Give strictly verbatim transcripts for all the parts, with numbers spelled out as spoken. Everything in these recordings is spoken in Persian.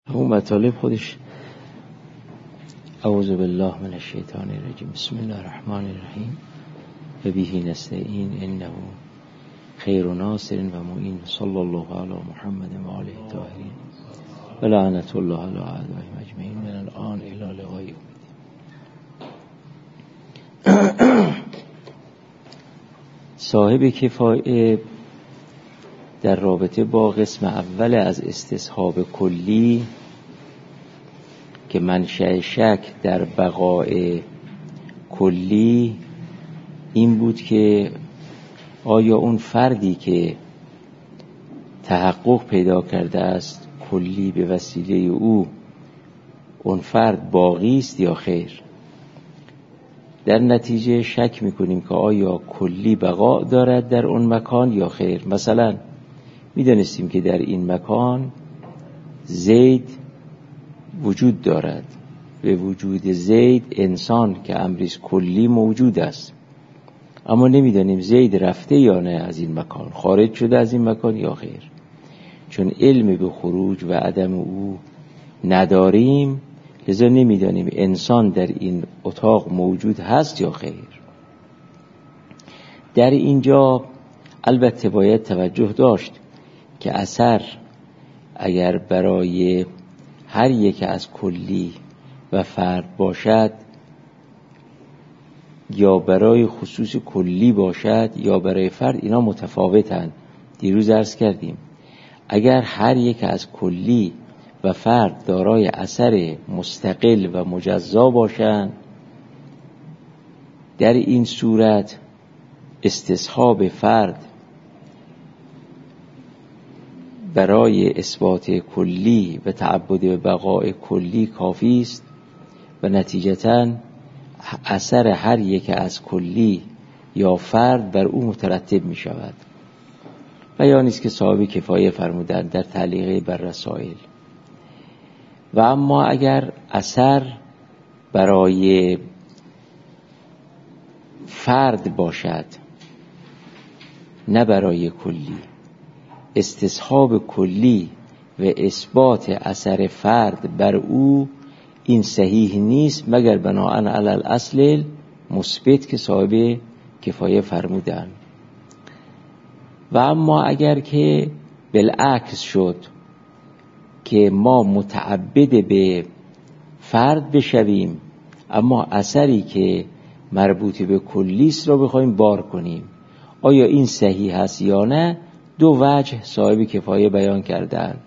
اون مطالب خودش اعوذ بالله من الشیطان الرجیم بسم الله الرحمن الرحیم و به نستعین انه خیر ناصر و معین صلی الله علی محمد و آله الطاهرین و لعنت الله علی اعدائهم اجمعین من الان الی لقاء یوم الدین. صاحب کفایه در رابطه با قسم اول از استصحاب کلی که منشأ شک در بقاء کلی این بود که آیا اون فردی که تحقق پیدا کرده است کلی به وسیله او اون فرد باقی است یا خیر. در نتیجه شک میکنیم که آیا کلی بقا دارد در اون مکان یا خیر. مثلا میدانستیم که در این مکان زید وجود دارد، به وجود زید انسان که امریز کلی موجود است، اما نمیدانیم زید رفته یا نه از این مکان، خارج شده از این مکان یا خیر. چون علم به خروج و عدم او نداریم لذا نمیدانیم انسان در این اتاق موجود هست یا خیر. در اینجا البته باید توجه داشت که اثر اگر برای هر یک از کلی و فرد باشد یا برای خصوص کلی باشد یا برای فرد، اینا متفاوتند. دیروز عرض کردیم اگر هر یک از کلی و فرد دارای اثر مستقل و مجزا باشند، در این صورت استصحاب فرد برای اثبات کلی و تعبد به بقاء کلی کافی است و نتیجتاً اثر هر یک از کلی یا فرد بر او مترتب می شود. بیانی است که صاحب کفایه فرمودند در تعلیقه بر رسائل. و اما اگر اثر برای فرد باشد نه برای کلی، استصحاب کلی و اثبات اثر فرد بر او این صحیح نیست مگر بناءً علی الاصل مثبت که صاحب کفایه فرمودند. و اما اگر که بالعکس شد که ما متعبد به فرد بشویم اما اثری که مربوط به کلیست را بخوایم بار کنیم، آیا این صحیح است یا نه؟ دو وجه صاحب کفایه بیان کردند.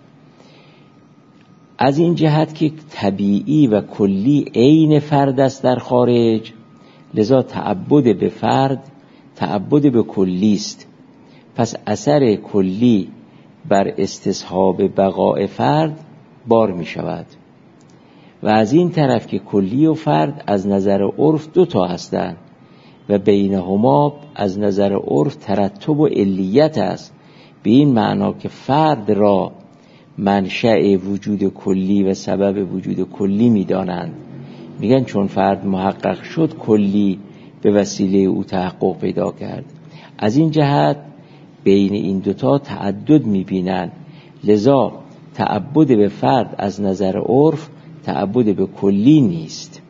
از این جهت که طبیعی و کلی عین فرد است در خارج، لذا تعبد به فرد تعبد به کلی است، پس اثر کلی بر استصحاب بقاء فرد بار می شود. و از این طرف که کلی و فرد از نظر عرف دو تا هستند و بینهما از نظر عرف ترتب و علیت است، به این معنا که فرد را منشأ وجود کلی و سبب وجود کلی می دانند. میگن چون فرد محقق شد کلی به وسیله او تحقق پیدا کرد. از این جهت بین این دوتا تعدد می بینند، لذا تعبد به فرد از نظر عرف تعبد به کلی نیست.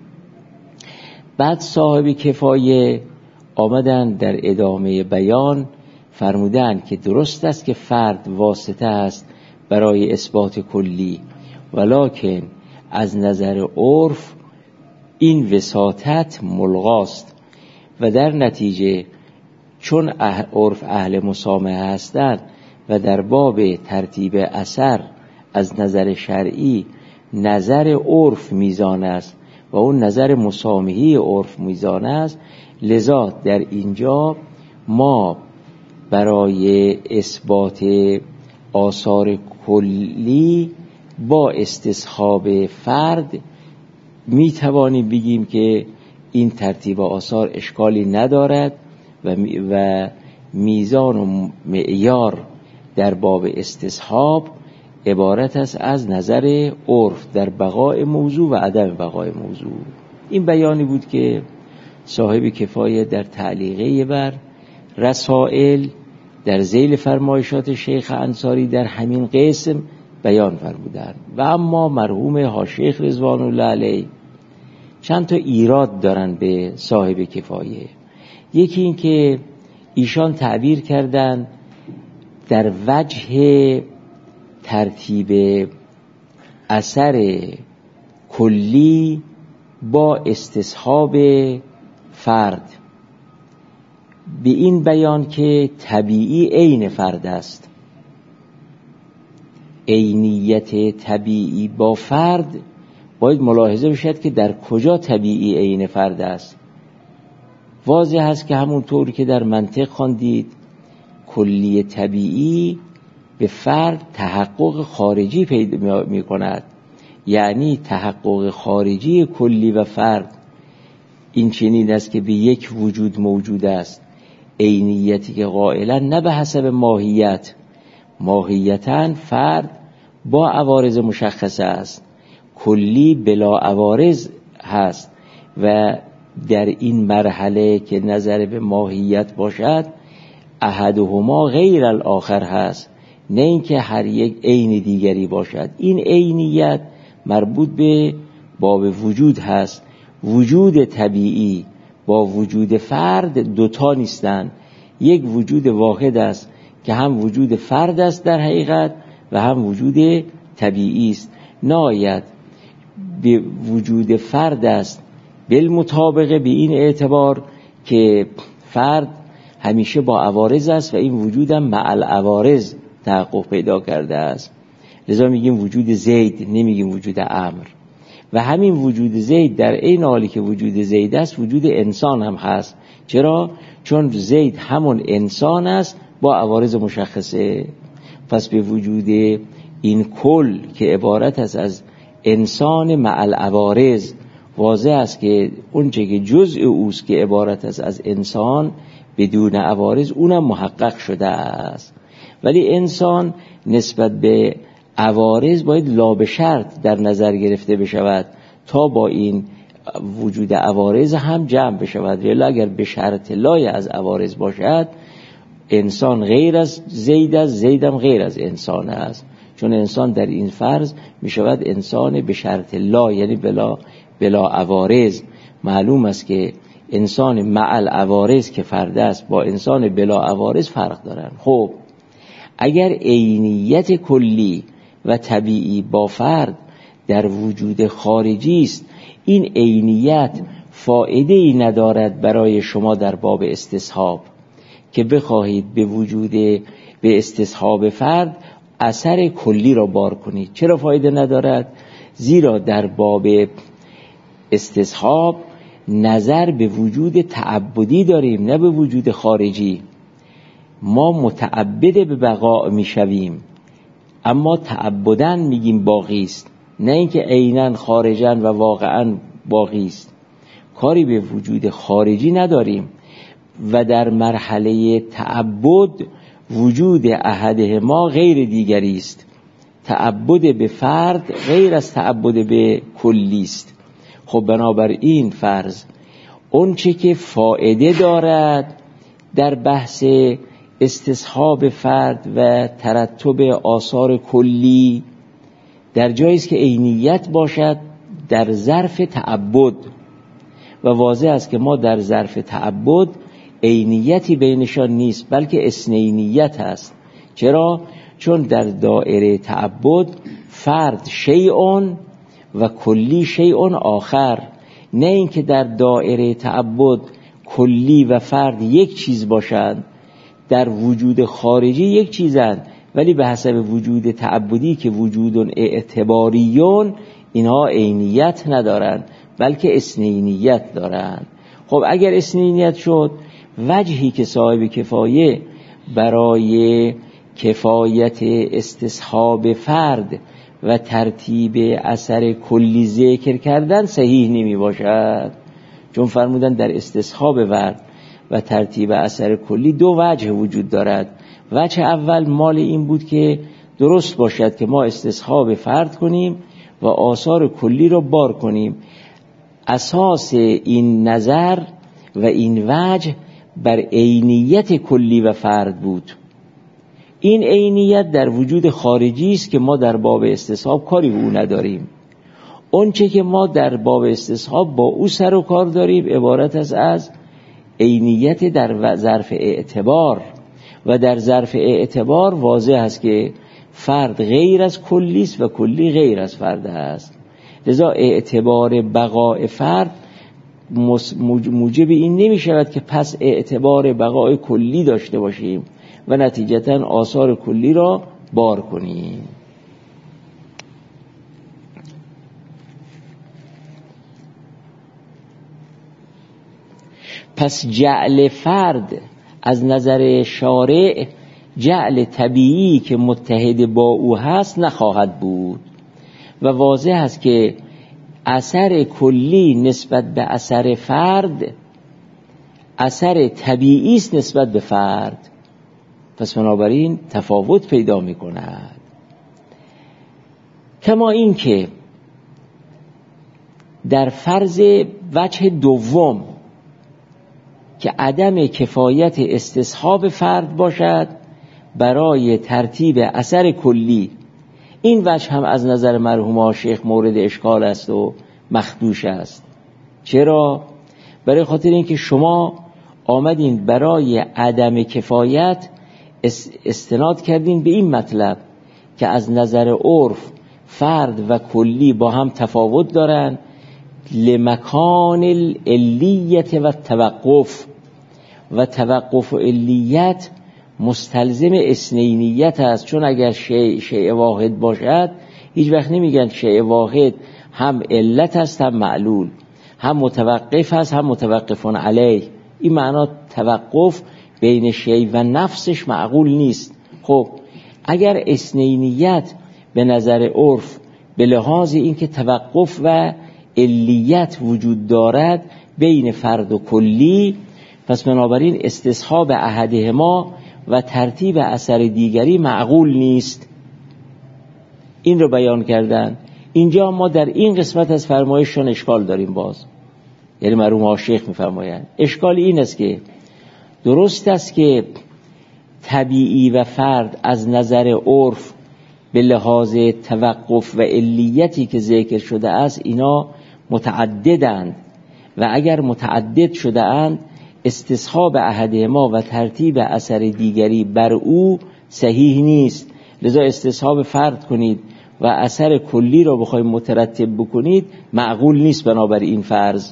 بعد صاحب کفایه آمدن در ادامه بیان فرمودند که درست است که فرد واسطه است برای اثبات کلی، ولکن از نظر عرف این وساطت ملغاست و در نتیجه چون عرف اهل مسامحه هستند و در باب ترتیب اثر از نظر شرعی نظر عرف میزان است و اون نظر مسامحی عرف میزان است، لذا در اینجا ما برای اثبات آثار کلی با استصحاب فرد می توانیم بگیم که این ترتیب آثار اشکالی ندارد و, و میزان و معیار در باب استصحاب عبارت است از نظر عرف در بقاء موضوع و عدم بقاء موضوع. این بیانی بود که صاحب کفایه در تعلیقه بر رسائل در ذیل فرمایشات شیخ انصاری در همین قسم بیان فرمودند. و اما مرحوم حاشیه رضوان الله علیه چند تا ایراد دارن به صاحب کفایه. یکی این که ایشان تعبیر کردن در وجه ترتیب اثر کلی با استصحاب فرد، به این بیان که طبیعی عین فرد است. عینیت طبیعی با فرد باید ملاحظه بشد که در کجا طبیعی عین فرد است. واضح است که همونطور که در منطق خواندید کلی طبیعی به فرد تحقق خارجی پیدا می کند، یعنی تحقق خارجی کلی و فرد این چنین است که به یک وجود موجود است، عینیتی که قائلا نه به حسب ماهیت، ماهیتاً فرد با عوارض مشخصه است، کلی بلا عوارض هست و در این مرحله که نظر به ماهیت باشد احدهما غیر الاخر هست، نه اینکه هر یک عین دیگری باشد. این عینیت مربوط به باب وجود هست. وجود طبیعی با وجود فرد دوتا نیستند، یک وجود واحد است که هم وجود فرد است در حقیقت و هم وجود طبیعی است. ناید به وجود فرد است بالمطابقه به این اعتبار که فرد همیشه با عوارض است و این وجود هم مع العوارض تحقق پیدا کرده است. لذا میگیم وجود زید، نمیگیم وجود عمرو. و همین وجود زید در این حالی که وجود زید است وجود انسان هم هست. چرا؟ چون زید همون انسان است با عوارض مشخصه. پس به وجود این کل که عبارت است از انسان مع العوارض واضح است که اون چه که جزء اوست که عبارت است از انسان بدون عوارض اونم محقق شده است. ولی انسان نسبت به عوارض باید لا به شرط در نظر گرفته بشود تا با این وجود عوارض هم جمع بشود. ولی اگر به شرط لای از عوارض باشد انسان غیر از زید است، زیدم غیر از انسان است. چون انسان در این فرض می شود انسان به شرط لا، یعنی بلا بلا عوارض. معلوم است که انسان مع العوارض که فرد است با انسان بلا عوارض فرق دارن. خب اگر عینیت کلی و طبیعی با فرد در وجود خارجی است، این عینیت فایده ای ندارد برای شما در باب استصحاب که بخواهید به وجود به استصحاب فرد اثر کلی را بار کنید. چرا فایده ندارد؟ زیرا در باب استصحاب نظر به وجود تعبدی داریم نه به وجود خارجی. ما متعبد به بقا می شویم اما تعبدن میگیم باقی است، نه اینکه عیناً خارجاً و واقعاً باقی است. کاری به وجود خارجی نداریم و در مرحله تعبد وجود احدهما غیر دیگری است. تعبد به فرد غیر از تعبد به کلی است. خب بنابراین فرض اون چه که فایده دارد در بحث استصحاب فرد و ترتب آثار کلی در جایی است که عینیت باشد در ظرف تعبد، و واضح است که ما در ظرف تعبد عینیتی بینشان نیست بلکه اثنینیت است. چرا؟ چون در دایره تعبد فرد شیء و کلی شیء آخر، نه اینکه در دایره تعبد کلی و فرد یک چیز باشند. در وجود خارجی یک چیزند ولی به حسب وجود تعبدی که وجود اعتباریون اینها عینیت ندارند بلکه اثنینیت دارند. خب اگر اثنینیت شد، وجهی که صاحب کفایه برای کفایت استصحاب فرد و ترتیب اثر کلی ذکر کردن صحیح نمی باشد. چون فرمودن در استصحاب فرد و ترتیب اثر کلی دو وجه وجود دارد. وجه اول مال این بود که درست باشد که ما استصحاب فرد کنیم و آثار کلی را بار کنیم. اساس این نظر و این وجه بر عینیت کلی و فرد بود. این عینیت در وجود خارجی است که ما در باب استصحاب کاری به او نداریم. اون چه که ما در باب استصحاب با او سر و کار داریم عبارت است از عینیت در ظرف اعتبار، و در ظرف اعتبار واضح است که فرد غیر از کلی است و کلی غیر از فرد است. لذا اعتبار بقای فرد موجب این نمی شود که پس اعتبار بقای کلی داشته باشیم و نتیجتاً آثار کلی را بار کنیم. پس جعل فرد از نظر شارع جعل طبیعی که متحد با او هست نخواهد بود و واضح است که اثر کلی نسبت به اثر فرد اثر طبیعی است نسبت به فرد، پس بنابراین تفاوت پیدا می کند. کما این که در فرض وجه دوم که عدم کفایت استصحاب فرد باشد برای ترتیب اثر کلی، این وجه هم از نظر مرحوم شیخ مورد اشکال است و مخدوش است. چرا؟ برای خاطر اینکه شما آمدین برای عدم کفایت استناد کردین به این مطلب که از نظر عرف فرد و کلی با هم تفاوت دارن لمکان العلیت و توقف، و توقف و علیت مستلزم اثنینیت است، چون اگر شیء شیء واحد باشد هیچ وقت نمیگن شیء واحد هم علت است هم معلول، هم متوقف است هم متوقفون علیه. این معنا توقف بین شیء و نفسش معقول نیست. خب اگر اثنینیت به نظر عرف به لحاظ اینکه توقف و علیت وجود دارد بین فرد و کلی، پس بنابراین استصحاب احدهما و ترتیب اثر دیگری معقول نیست. این رو بیان کردن. اینجا ما در این قسمت از فرمایششون اشکال داریم باز، یعنی مرحوم شیخ می‌فرمایند اشکال این است که درست است که طبیعی و فرد از نظر عرف به لحاظ توقف و علیتی که ذکر شده است اینا متعددند و اگر متعدد شده اند استصحاب احدهما و ترتیب اثر دیگری بر او صحیح نیست. لذا استصحاب فرد کنید و اثر کلی را بخواید مترتب بکنید معقول نیست بنابر این فرض.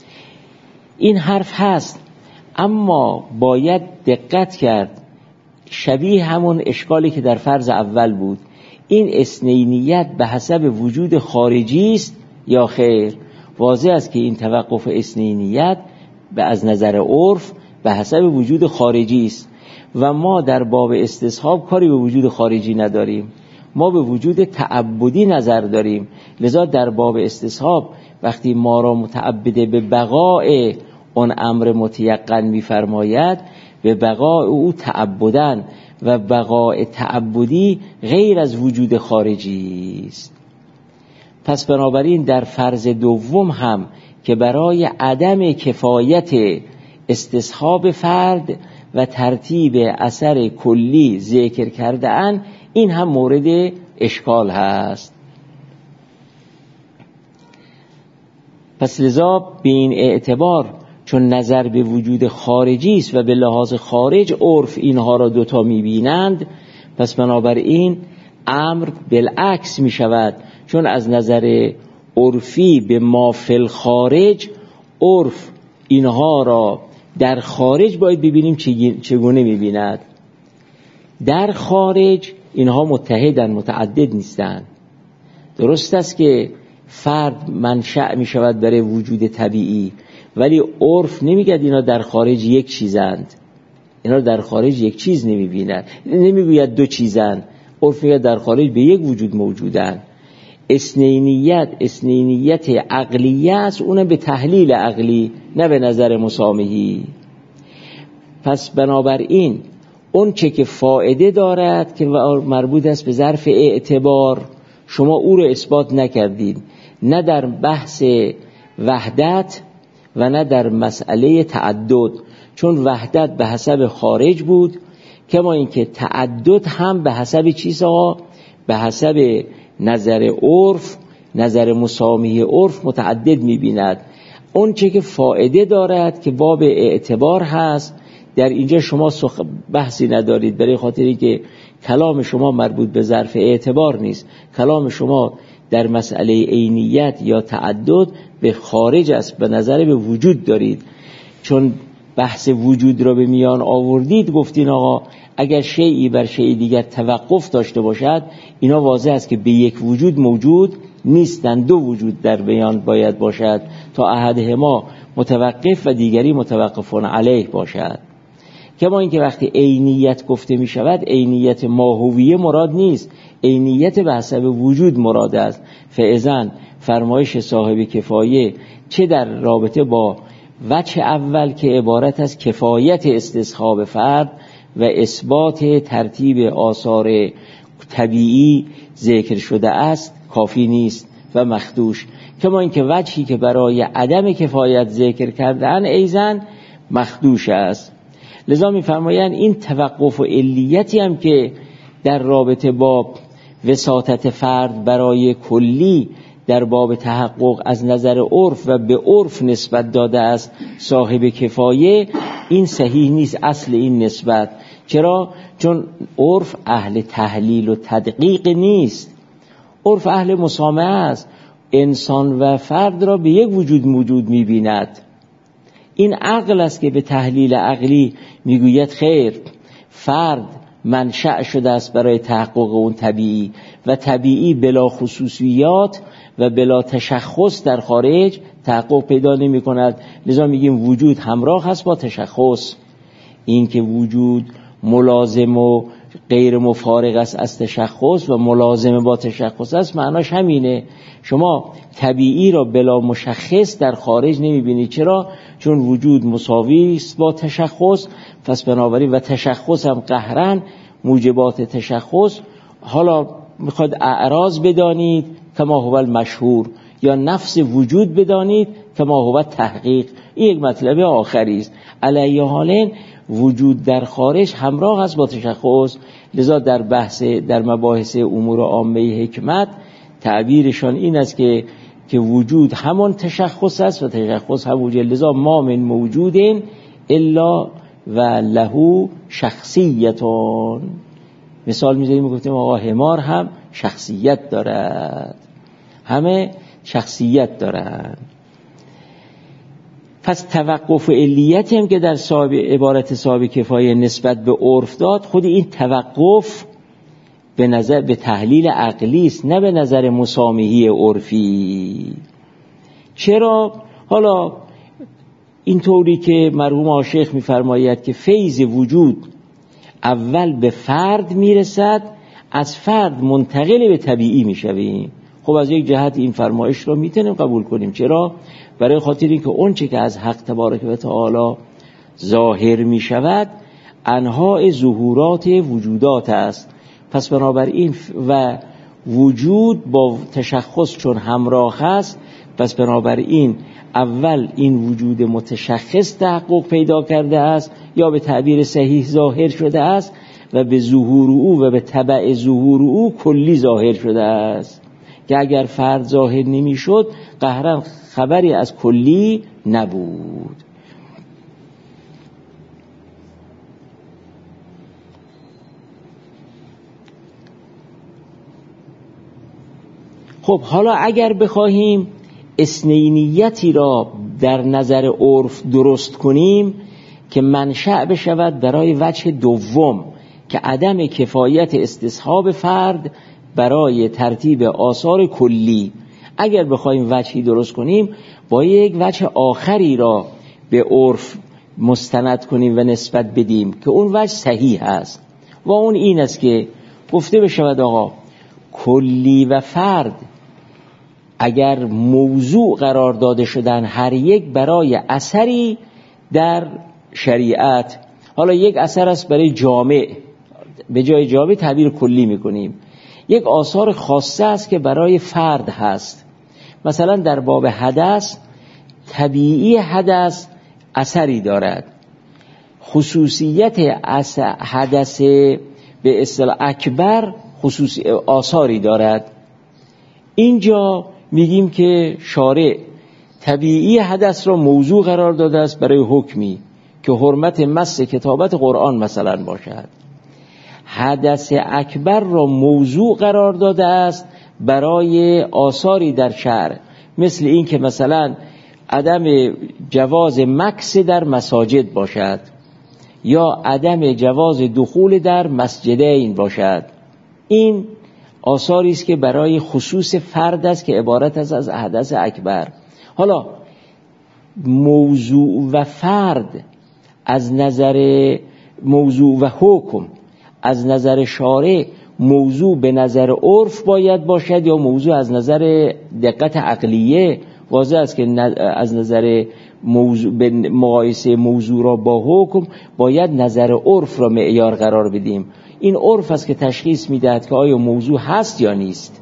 این حرف هست، اما باید دقت کرد شبیه همون اشکالی که در فرض اول بود. این اثنینیت به حسب وجود خارجی است یا خیر؟ واضح است که این توقف اثنینیت به از نظر عرف به حسب وجود خارجی است و ما در باب استصحاب کاری به وجود خارجی نداریم، ما به وجود تعبدی نظر داریم. لذا در باب استصحاب وقتی ما را متعبد به بقای اون امر متیقن می‌فرماید به بقای او تعبدن و بقای تعبدی غیر از وجود خارجی است. پس بنابراین در فرض دوم هم که برای عدم کفایت استصحاب فرد و ترتیب اثر کلی ذکر کرده اند، این هم مورد اشکال هست. پس لذا به این اعتبار چون نظر به وجود خارجی است و به لحاظ خارج عرف اینها را دوتا میبینند، پس بنابراین امر بالعکس می شود، چون از نظر عرفی به ما فی الخارج عرف اینها را در خارج باید ببینیم چگونه میبیند. در خارج اینها متحدن، متعدد نیستند. درست است که فرد منشأ می شود برای وجود طبیعی، ولی عرف نمیگه اینا در خارج یک چیزند، اینا در خارج یک چیز نمیبیند، نمیگوید دو چیزند. عرف میگه در خارج به یک وجود موجودند. اثنینیت اثنینیت عقلیه است، اونم به تحلیل عقلی نه به نظر مسامحی. پس بنابراین اون چه که فایده دارد که مربوط است به ظرف اعتبار شما او رو اثبات نکردید، نه در بحث وحدت و نه در مسئله تعدد، چون وحدت به حسب خارج بود کما اینکه تعدد هم به حسب چیزها، به حسب نظر عرف، نظر مسامحه عرف متعدد می‌بیند. اون چه که فایده دارد که باب اعتبار هست، در اینجا شما بحثی ندارید، برای خاطری که کلام شما مربوط به ظرف اعتبار نیست. کلام شما در مسئله عینیت یا تعدد به خارج است، به نظر به وجود دارید. چون بحث وجود را به میان آوردید، گفتین آقا اگر شیئی بر شیء دیگر توقف داشته باشد، اینا واضح است که به یک وجود موجود نیستند، دو وجود در بیان باید باشد تا احدهما متوقف و دیگری متوقفون علیه باشد. کما اینکه وقتی عینیت گفته می شود، عینیت ماهویه مراد نیست، عینیت به حسب وجود مراد است. فاذن فرمایش صاحب کفایه چه در رابطه با وجه اول که عبارت از کفایت استصحاب فرد و اثبات ترتیب آثار طبیعی ذکر شده است کافی نیست و مخدوش، کما اینکه وجهی که برای عدم کفایت ذکر کردن ایزن مخدوش است. لذا می‌فرمایند این توقف و علیتی هم که در رابطه با وساطت فرد برای کلی در باب تحقق از نظر عرف و به عرف نسبت داده است صاحب کفایه، این صحیح نیست اصل این نسبت. چرا؟ چون عرف اهل تحلیل و تدقیق نیست، عرف اهل مسامحه است. انسان و فرد را به یک وجود موجود می‌بیند. این عقل است که به تحلیل عقلی میگوید خیر، فرد منشأ شده است برای تحقق اون طبیعی و طبیعی بلا خصوصیات و بلا تشخص در خارج تحقق پیدا نمی کند. لذا میگیم وجود همراه هست با تشخص. این که وجود ملازم و غیر مفارق است از تشخص و ملازم با تشخص است، معناش همینه. شما طبیعی را بلا مشخص در خارج نمی بینید. چرا؟ چون وجود مساوی است با تشخص، پس بنابراین و تشخص هم قهرن موجبات تشخص. حالا میخواد اعراض بدانید کما هو المشهور، یا نفس وجود بدانید کما هو تحقیق. این یک مطلب آخری است. علیه حالین وجود در خارج همراه است با تشخص. لذا در بحث در مباحث امور عامه حکمت تعبیرشان این است که که وجود همان تشخص است و تشخص هم وجود. لذا ما من موجود الا و له شخصیتون. مثال میذاریم گفتیم آقا حمار هم شخصیت دارد، همه شخصیت دارند. پس توقف و علیتی هم که در صاحب عبارت صاحب کفایه نسبت به عرف داد، خود این توقف به نظر به تحلیل عقلی است، نه به نظر مسامحی عرفی. چرا؟ حالا اینطوری که مرحوم آشیخ می‌فرماید که فیض وجود اول به فرد میرسد، از فرد منتقل به طبیعی میشویم. خب از یک جهت این فرمایش رو میتونیم قبول کنیم. چرا؟ برای خاطر اینکه اون چه که از حق تبارک و تعالی ظاهر میشود انواع ظهورات وجودات است. پس بنابراین و وجود با تشخص چون همراه است، پس بنابراین اول این وجود متشخص تحقق پیدا کرده است یا به تعبیر صحیح ظاهر شده است و به ظهور او و به تبع ظهور او کلی ظاهر شده است، که اگر فرد ظاهر نمی شد قهرن خبری از کلی نبود. خب حالا اگر بخواهیم اثنینیتی را در نظر عرف درست کنیم که منشأ بشود برای وجه دوم که عدم کفایت استصحاب فرد برای ترتیب آثار کلی، اگر بخوایم وجهی درست کنیم با یک وجه آخری را به عرف مستند کنیم و نسبت بدیم که اون وجه صحیح است و اون این است که گفته بشود آقا کلی و فرد اگر موضوع قرار داده شدن هر یک برای اثری در شریعت، حالا یک اثر است برای جامع، به جای جامع تعبیر کلی میکنیم، یک آثار خاصه است که برای فرد هست. مثلا در باب حدث، طبیعی حدث اثری دارد. خصوصیت حدث به اصطلاح اکبر خصوصی آثاری دارد. اینجا میگیم که شارع طبیعی حدث را موضوع قرار داده است برای حکمی که حرمت مس کتابت قرآن مثلا باشد. حدث اکبر را موضوع قرار داده است برای آثاری در شرع، مثل این که مثلا عدم جواز مکث در مساجد باشد یا عدم جواز دخول در مسجدین باشد. این آثاری است که برای خصوص فرد است که عبارت است از حدث اکبر. حالا موضوع و فرد از نظر موضوع و حکم از نظر شارع موضوع به نظر عرف باید باشد یا موضوع از نظر دقت عقلیه؟ واضح است که از نظر موضوع به مقایسه موضوع را با حکم باید نظر عرف را معیار قرار بدیم. این عرف است که تشخیص میدهد که آیا موضوع هست یا نیست.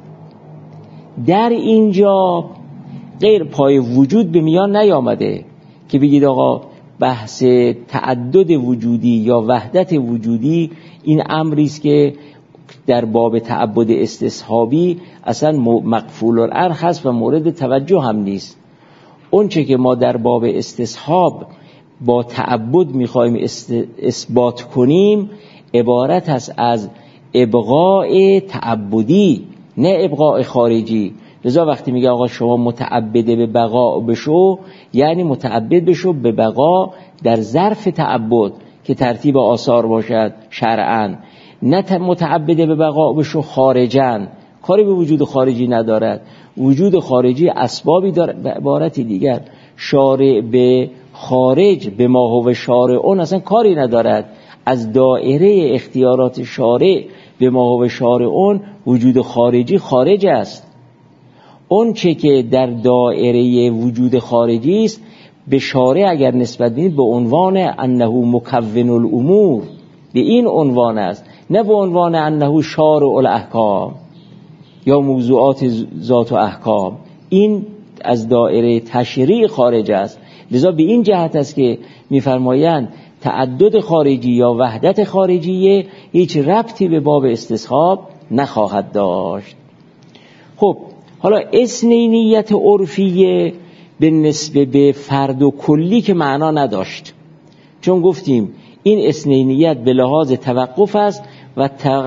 در اینجا غیر پای وجود به میان نیامده که بگید آقا بحث تعدد وجودی یا وحدت وجودی این امری است که در باب تعبد استصحابی اصلا مقفول الارخ هست و مورد توجه هم نیست. اون چه که ما در باب استصحاب با تعبد میخوایم اثبات کنیم عبارت است از ابقاء تعبدی نه ابقاء خارجی. لذا وقتی میگه آقا شما متعبد به بقا بشو، یعنی متعبد بشو به بقا در ظرف تعبد که ترتیب آثار باشد شرعاً، نه متعبد به بقا بشو خارجاً، کاری به وجود خارجی ندارد. وجود خارجی اسبابی دارد. به عبارت دیگر شارع به خارج به ما هو شارعون اصلا کاری ندارد. از دائره اختیارات شارع به ما هو شارعون وجود خارجی خارج است. اون چه که در دائره وجود خارجی است به شارع اگر نسبت بدید به عنوان انه مکون الامور، به این عنوان است، نه به عنوان انه شارع الاحکام یا موضوعات ذات و احکام. این از دائره تشریع خارج است. لذا به این جهت است که می‌فرمایند تعدد خارجی یا وحدت خارجیه هیچ ربطی به باب استصحاب نخواهد داشت. خب حالا اثنینیت عرفیه به نسبت به فرد و کلی که معنا نداشت، چون گفتیم این اثنینیت به لحاظ توقف است و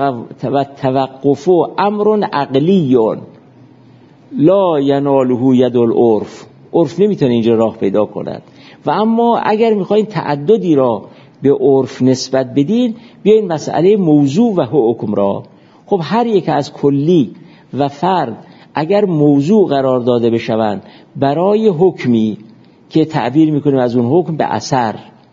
توقف امر عقلی لا یناله ید العرف. عرف نمیتونه اینجا راه پیدا کند. و اما اگر میخواین تعددی را به عرف نسبت بدین، بیاین مسئله موضوع و حکم را. خب هر یک از کلی و فرد اگر موضوع قرار داده بشوند برای حکمی که تعبیر میکنیم از اون حکم به اثر،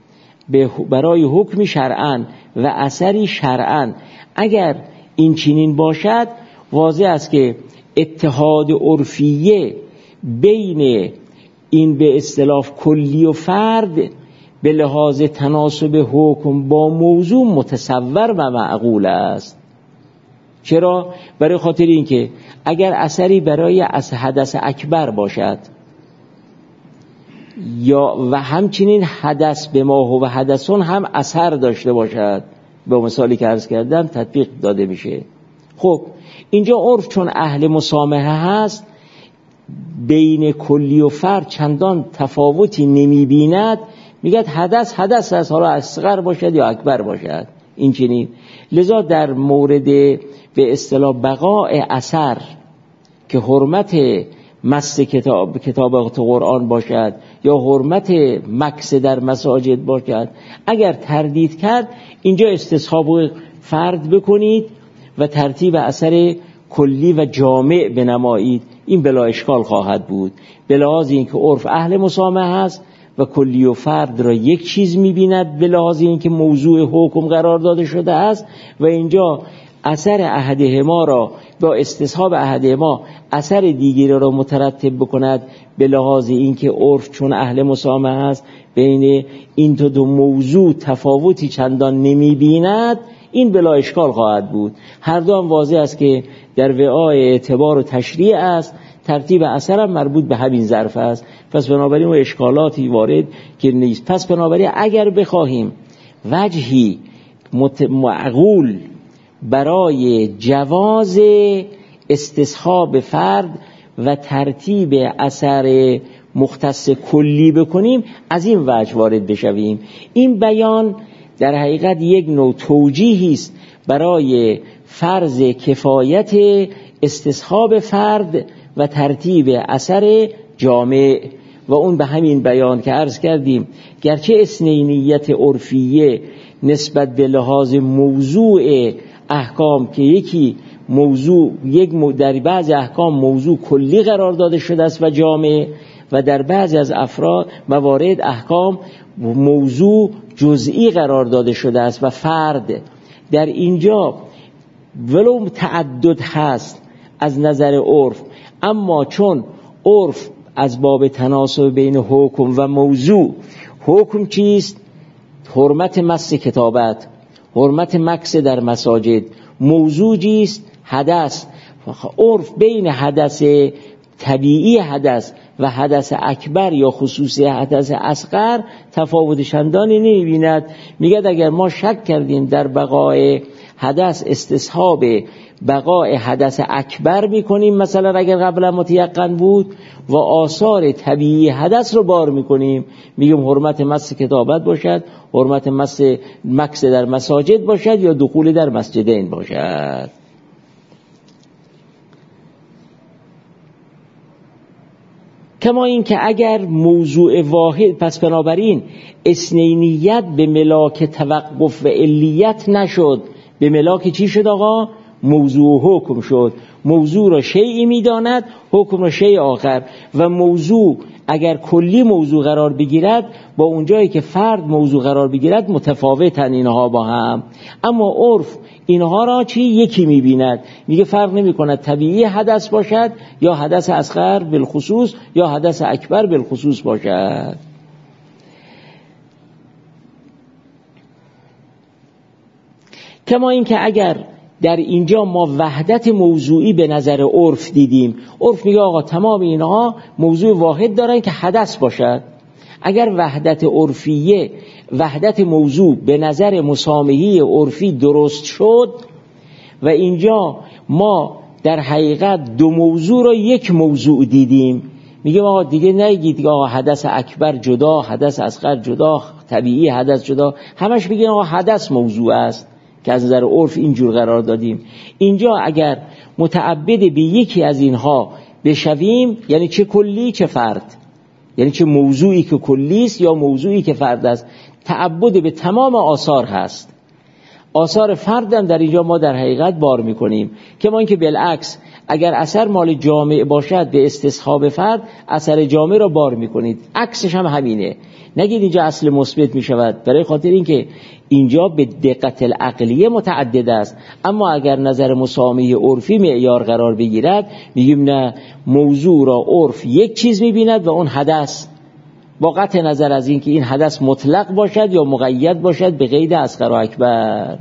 برای حکمی شرعاً و اثری شرعاً، اگر این چنین باشد واضح است که اتحاد عرفیه بین این به اصطلاح کلی و فرد به لحاظ تناسب حکم با موضوع متصور و معقول است. چرا؟ برای خاطر اینکه اگر اثری برای حدث اکبر باشد یا و همچنین حدث به ما و حدثون هم اثر داشته باشد، به مثالی که عرض کردم تطبیق داده میشه. خب اینجا عرف چون اهل مسامحه هست بین کلی و فرد چندان تفاوتی نمی بیند، میگه حدث حدث است، حالا اصغر باشد یا اکبر باشد. این چنین لذا در مورد به اصطلاح بقاء اثر که حرمت مس کتاب کتابات قرآن باشد یا حرمت مکث در مساجد باشد، اگر تردید کرد اینجا استصحاب فرد بکنید و ترتیب اثر کلی و جامع بنمایید، این بلا اشکال خواهد بود. به لحاظ اینکه عرف اهل مسامحه است و کلی و فرد را یک چیز می‌بیند، به لحاظ اینکه موضوع حکم قرار داده شده است و اینجا اثر احدهما را با استصحاب احدهما اثر دیگری را مترتب بکند، به لحاظ اینکه عرف چون اهل مسامحه است بین این دو موضوع تفاوتی چندان نمی‌بیند، این بلا اشکال خواهد بود. هر دو هم واضح است که در وعای اعتبار و تشریع است، ترتیب اثر هم مربوط به همین ظرف است. پس بنابراین و اشکالاتی وارد که نیست. پس بنابراین اگر بخواهیم وجهی معقول برای جواز استصحاب فرد و ترتیب اثر مختص کلی بکنیم، از این وجه وارد بشویم. این بیان در حقیقت یک نوع توجیهی است برای فرض کفایت استصحاب فرد و ترتیب اثر جامع، و اون به همین بیان که عرض کردیم گرچه اثنینیت عرفیه نسبت به لحاظ موضوع احکام که یکی موضوع یک در بعض احکام موضوع کلی قرار داده شده است و جامع، و در بعضی از افراد موارد احکام موضوع جزئی قرار داده شده است و فرد در اینجا ولو تعدد هست از نظر عرف، اما چون عرف از باب تناسب بین حکم و موضوع، حکم چیست؟ حرمت مس کتابت، حرمت مکث در مساجد، موضوع چیست؟ حدث. عرف بین حدث طبیعی حدث و حدث اکبر یا خصوصی حدث اصغر تفاوت چندانی نمی‌بیند. میگه اگر ما شک کردیم در بقای حدث استصحاب بقای حدث اکبر میکنیم، مثلا اگر قبلا متیقن بود، و آثار طبیعی حدث رو بار میکنیم، میگیم حرمت مس کتابت باشد، حرمت مس مکث در مساجد باشد، یا دخول در مسجدین باشد. کما این که اگر موضوع واحد، پس بنابراین اثنینیت به ملاک توقف و علیت نشد، به ملاک چی شد آقا؟ موضوع حکم شد. موضوع را شیئی میداند، حکم را شیء آخر، و موضوع اگر کلی موضوع قرار بگیرد با اونجایی که فرد موضوع قرار بگیرد متفاوتن اینها با هم. اما عرف اینها را چی؟ یکی میبیند، میگه فرق نمی کند طبیعی حدث باشد یا حدث اصغر بالخصوص یا حدث اکبر بالخصوص باشد. کما این که اگر در اینجا ما وحدت موضوعی به نظر عرف دیدیم، عرف میگه آقا تمام اینها موضوع واحد دارن که حدث باشد. اگر وحدت عرفیه، وحدت موضوع به نظر مسامحی عرفی درست شد و اینجا ما در حقیقت دو موضوع را یک موضوع دیدیم، میگه آقا دیگه نگید آقا حدث اکبر جدا، حدث اصغر جدا، طبیعی حدث جدا، همش بگید آقا حدث موضوع است که از نظر عرف اینجور قرار دادیم. اینجا اگر متعبد به یکی از اینها بشویم، یعنی چه کلی چه فرد، یعنی چه موضوعی که کلی است یا موضوعی که فرد است، تعبد به تمام آثار هست. آثار فرد هم در اینجا ما در حقیقت بار میکنیم، که ما اینکه بالعکس اگر اثر مال جامع باشد به استصحاب فرد، اثر جامع را بار میکنید. عکسش هم همینه، نگید اینجا اصل مثبت میشود، برای خاطر اینکه اینجا به دقت العقلیه متعدد است. اما اگر نظر مسامحی عرفی معیار قرار بگیرد، میگیم نه، موضوع را عرف یک چیز میبیند و اون حدث، با قطع نظر از اینکه این حدث مطلق باشد یا مقید باشد به قید اصغر و اکبر.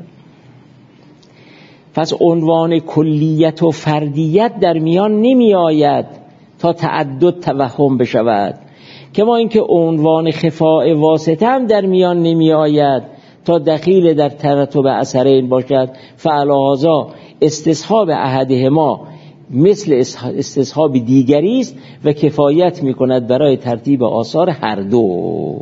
پس عنوان کلیت و فردیت در میان نمی آید تا تعدد توهم بشود، کما اینکه عنوان خفاء واسطه هم در میان نمی آید تا دخیل در ترتب اثرین باشد. فعلاهذا استصحاب احدهما مثل استصحاب دیگری است و کفایت می کند برای ترتیب آثار هر دو.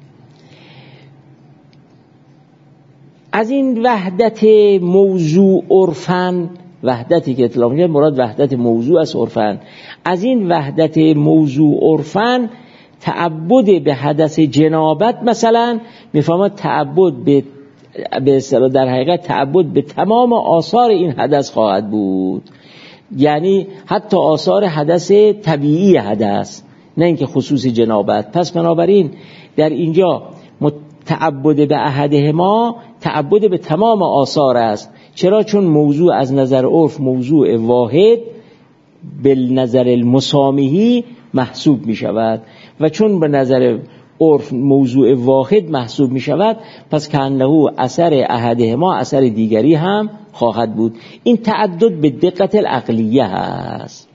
از این وحدت موضوع عرفاً، وحدتی که اطلاق میشه مراد وحدت موضوع از عرفاً، از این وحدت موضوع عرفاً تعبد به حدث جنابت مثلا میفهمد تعبد به به اصطلاح در حقیقت تعبد به تمام آثار این حدث خواهد بود، یعنی حتی آثار حدث طبیعی حدث، نه اینکه خصوصی جنابت. پس بنابراین در اینجا تعبد به احدهما تعبد به تمام آثار است. چرا؟ چون موضوع از نظر عرف موضوع واحد به نظر المسامحی محسوب می شود، و چون به نظر عرف موضوع واحد محسوب می شود، پس کأنه اثر احدهما اثر دیگری هم خواهد بود. این تعدد به دقت العقلیه هست.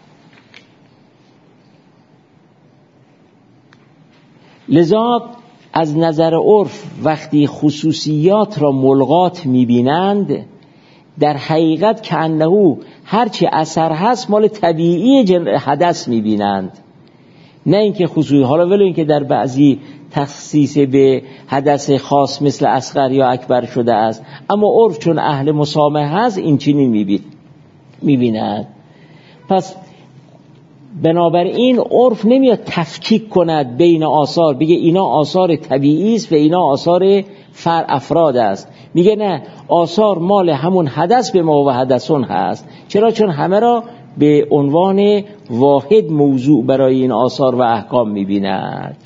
لذا از نظر عرف وقتی خصوصیات را ملغات میبینند در حقیقت که انه هرچی اثر هست مال طبیعی حدث میبینند، نه اینکه خصوصی. حالا ولو اینکه در بعضی تخصیص به حدث خاص مثل اصغر یا اکبر شده است، اما عرف چون اهل مسامحه هست این چنین میبیند. پس بنابراین عرف نمیاد تفکیک کند بین آثار، بگه اینا آثار طبیعی است و اینا آثار فر افراد است. میگه نه، آثار مال همون حدث به ما و حدثون هست. چرا؟ چون همه را به عنوان واحد موضوع برای این آثار و احکام میبیند.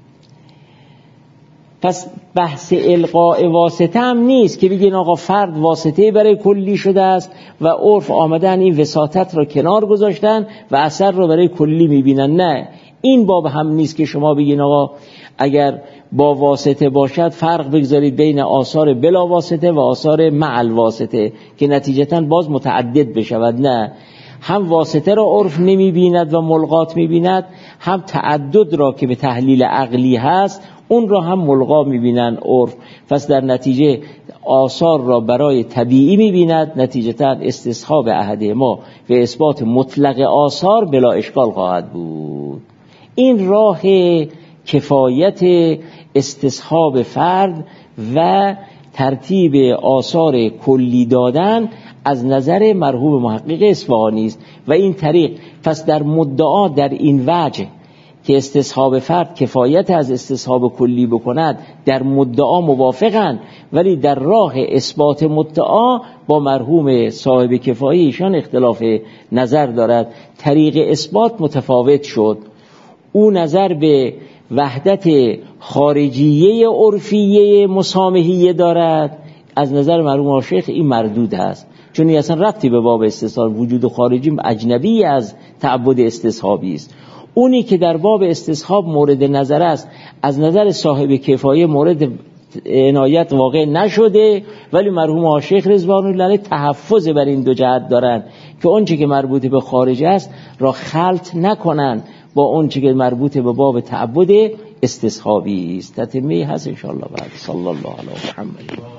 پس بحث القاء واسطه هم نیست که بگین آقا فرد واسطه برای کلی شده است و عرف آمدن این وساطت را کنار گذاشتن و اثر را برای کلی میبینن. نه، این باب هم نیست که شما بگین آقا اگر با واسطه باشد فرق بگذارید بین آثار بلا واسطه و آثار مع الواسطه که نتیجتاً باز متعدد بشود. نه، هم واسطه را عرف نمیبیند و ملغات میبیند، هم تعدد را که به تحلیل عقلی هست اون را هم ملغا میبینن عرف. پس در نتیجه آثار را برای طبیعی میبیند، نتیجتا استصحاب احد ما و اثبات مطلق آثار بلا اشکال خواهد بود. این راه کفایت استصحاب فرد و ترتیب آثار کلی دادن از نظر مرحوم محقق اصفهانی است و این طریق. پس در مدعا در این وجه که استصحاب فرد کفایت از استصحاب کلی بکند در مدعا موافقند، ولی در راه اثبات مدعا با مرحوم صاحب کفایه ایشان اختلاف نظر دارد. طریق اثبات متفاوت شد. او نظر به وحدت خارجیه عرفیه مسامحیه دارد، از نظر مرحوم شیخ این مردود است، چون این اصلا ربطی به باب استصحاب، وجود خارجی اجنبی از تعبد استصحابی است. اونی که در باب استصحاب مورد نظر است از نظر صاحب کفایه مورد عنایت واقع نشده، ولی مرحوم شیخ رضوان الله علیه تحفظ بر این دو جهت دارند که اون چیزی که مربوط به خارج است را خلط نکنند با اون چیزی که مربوط به باب تعبد استصحابی است. تتمه هست ان شاء الله بعد. صلی الله علیه و محمد.